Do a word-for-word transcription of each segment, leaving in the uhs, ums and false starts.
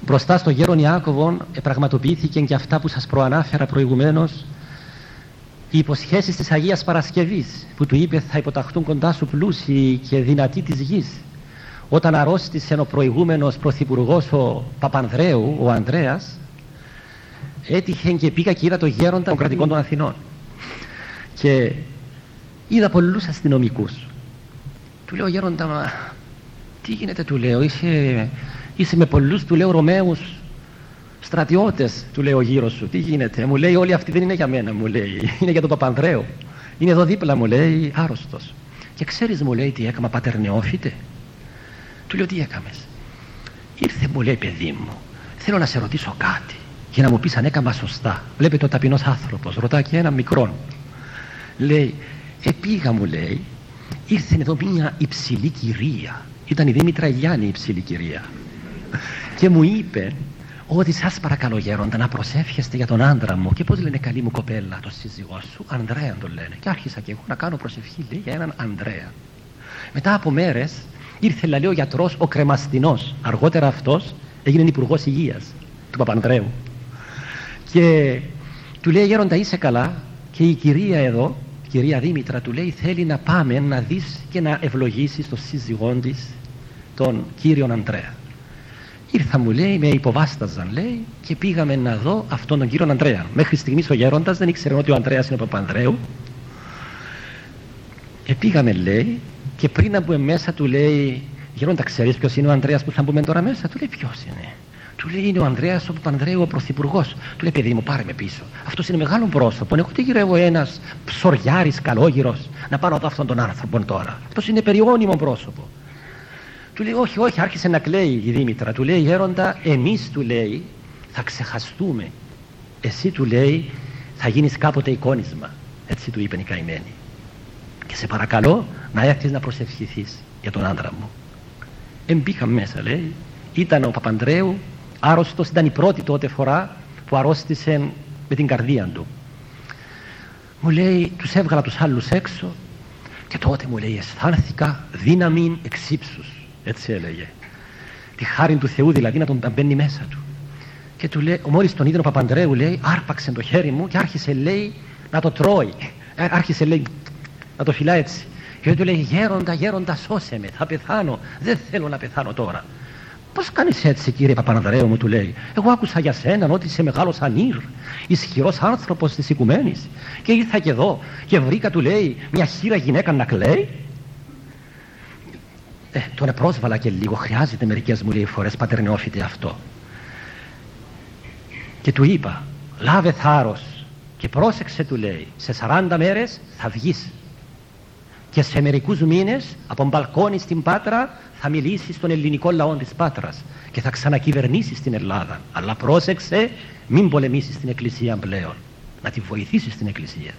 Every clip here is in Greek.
μπροστά στο γέρον Ιάκωβον πραγματοποιήθηκε και αυτά που σας προανάφερα προηγουμένως, οι υποσχέσεις της Αγίας Παρασκευής, που του είπε θα υποταχθούν κοντά σου πλούσιοι και δυνατοί της γης. Όταν αρρώστησε ο προηγούμενος πρωθυπουργός ο Παπανδρέου, ο Ανδρέας, έτυχε και πήγα και είδα το γέροντα των κρατικών των Αθηνών και είδα πολλούς αστυνομικούς. Του λέω, γέροντα, μα τι γίνεται, του λέω, είσαι, είσαι με πολλούς, του λέω, Ρωμαίους στρατιώτες, του λέω, γύρω σου, τι γίνεται? Μου λέει, όλοι αυτοί δεν είναι για μένα, μου λέει, είναι για τον Παπανδρέου, είναι εδώ δίπλα, μου λέει, άρρωστος. Και ξέρεις, μου λέει, τι έκαμα, πάτερ νεόφιτε? Του λέω, τι έκαμες? Ήρθε, μου λέει, παιδί μου, θέλω να σε ρωτήσω κάτι και να μου πεις αν έκαμα σωστά. Βλέπετε ο ταπεινός άνθρωπος, ρωτά και έναν μικρόν. Λέει, επήγα, μου λέει, ήρθε εδώ μια υψηλή κυρία, ήταν η Δήμητρα Ηλιάννη η υψηλή κυρία, και μου είπε ότι σας παρακαλώ, γέροντα, να προσεύχεστε για τον άντρα μου. Και πώς λένε, καλή μου κοπέλα, το σύζυγό σου? Ανδρέα τον λένε. Και άρχισα και εγώ να κάνω προσευχή, λέει, για έναν Ανδρέα. Μετά από μέρες ήρθε, λέει, ο γιατρός ο Κρεμαστινός, αργότερα αυτός έγινε υπουργός υγείας του Παπανδρέου, και του λέει, γέροντα, είσαι καλά? Και η κυρία εδώ, η κυρία Δήμητρα, του λέει, θέλει να πάμε να δεις και να ευλογήσεις τον σύζυγό της, τον κύριον Ανδρέα. Ήρθα, μου λέει, με υποβάσταζαν, λέει, και πήγαμε να δω αυτόν τον κύριο Ανδρέα. Μέχρι στιγμής ο γέροντας δεν ήξερε ότι ο Ανδρέας είναι ο Παπανδρέου. Και πήγαμε, λέει, και πριν να μπούμε μέσα, του λέει, γέροντα, ξέρεις ποιος είναι ο Ανδρέας που θα μπούμε τώρα μέσα? Του λέει, ποιος είναι? Του λέει, είναι ο Ανδρέας ο Παπανδρέου, ο πρωθυπουργός. Του λέει, παιδί μου, πάρε με πίσω. Αυτός είναι μεγάλο πρόσωπο. Εγώ τι γυρεύω, ένας ψωριάρης καλόγυρος να πάω να δω αυτόν τον άνθρωπο τώρα? Αυτός είναι περιώνυμο πρόσωπο. Του λέει, όχι, όχι, άρχισε να κλαίει η Δήμητρα. Του λέει, γέροντα, εμείς, του λέει, θα ξεχαστούμε. Εσύ, του λέει, θα γίνεις κάποτε εικόνισμα. Έτσι του είπε η καημένη. Και σε παρακαλώ να έρθεις να προσευχηθείς για τον άντρα μου. Εμπήκα μέσα, λέει, ήταν ο Παπανδρέου άρρωστος, ήταν η πρώτη τότε φορά που αρρώστησε με την καρδία του. Μου λέει, τους έβγαλα τους άλλους έξω και τότε, μου λέει, αισθάνθηκα δύναμη εξ ύψους. Έτσι έλεγε. Τη χάρη του Θεού, δηλαδή, να τον μπαίνει μέσα του. Και του λέει, μόλις τον είδε ο Παπανδρέου, λέει, άρπαξε το χέρι μου και άρχισε, λέει, να το τρώει. Άρχισε, λέει, να το φυλάει έτσι. Και του λέει, γέροντα, γέροντα, σώσε με, θα πεθάνω, δεν θέλω να πεθάνω τώρα. Πώς κάνεις έτσι, κύριε Παπανδρέου, μου, του λέει. Εγώ άκουσα για σένα ότι είσαι μεγάλος ανήρ, ισχυρός άνθρωπος της οικουμένης, και ήρθα και εδώ και βρήκα, του λέει, μια χήρα γυναίκα να κλαίει. Ε, τον επρόσβαλα και λίγο, χρειάζεται μερικές, μου λέει, φορές, πάτερ νεόφιτε, αυτό. Και του είπα, λάβε θάρρος και πρόσεξε, του λέει, σε σαράντα μέρες θα βγεις και σε μερικούς μήνες από μπαλκόνι στην Πάτρα θα μιλήσεις στον ελληνικό λαό της Πάτρας και θα ξανακυβερνήσεις την Ελλάδα. Αλλά πρόσεξε, μην πολεμήσεις την Εκκλησία πλέον, να τη βοηθήσεις την Εκκλησία.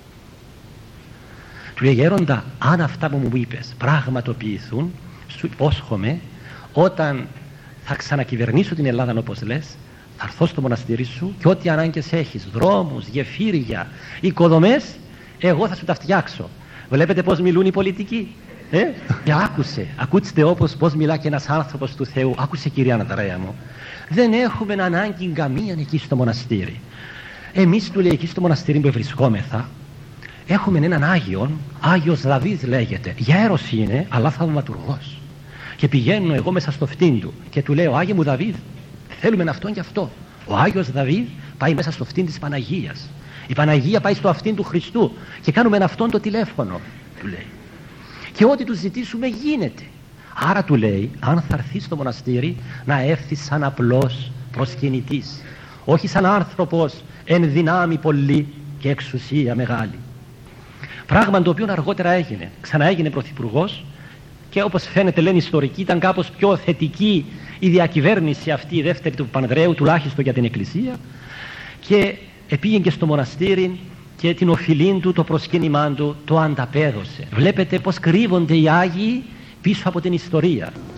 Του λέει, γέροντα, αν αυτά που μου είπες πραγματοποιηθούν, σου υπόσχομαι, όταν θα ξανακυβερνήσω την Ελλάδα όπως λες, θα έρθω στο μοναστήρι σου και ό,τι ανάγκες έχεις, δρόμους, γεφύρια, οικοδομές, εγώ θα σου τα φτιάξω. Βλέπετε πώς μιλούν οι πολιτικοί. Ε? Και άκουσε, ακούστε όπως πώς μιλά και ένας άνθρωπος του Θεού. Άκουσε, κυρία Ανδρέα μου, δεν έχουμε ανάγκη καμίαν εκεί στο μοναστήρι. Εμείς, του λέει, εκεί στο μοναστήρι που βρισκόμεθα, έχουμε έναν Άγιον, Άγιος Δαβίδ λέγεται. Γέρος είναι, αλλά θαυματουργός. Και πηγαίνω εγώ μέσα στο φτύν του και του λέω, Άγιε μου Δαβίδ, θέλουμε αυτόν και αυτό. Ο Άγιος Δαβίδ πάει μέσα στο φτύν της Παναγίας. Η Παναγία πάει στο αυτήν του Χριστού και κάνουμε αυτόν το τηλέφωνο, του λέει. Και ό,τι του ζητήσουμε γίνεται. Άρα, του λέει, αν θα έρθει στο μοναστήρι, να έρθει σαν απλός προσκυνητής, όχι σαν άνθρωπος εν δυνάμει πολύ και εξουσία μεγάλη. Πράγμα το οποίο αργότερα έγινε. Ξαναέγινε πρωθυπουργός και, όπως φαίνεται, λένε ιστορικοί, ήταν κάπως πιο θετική η διακυβέρνηση αυτή, η δεύτερη του Παπανδρέου, τουλάχιστον για την Εκκλησία, και επήγε και στο μοναστήρι και την οφειλή του, το προσκύνημά του, το ανταπέδωσε. Βλέπετε πως κρύβονται οι Άγιοι πίσω από την ιστορία.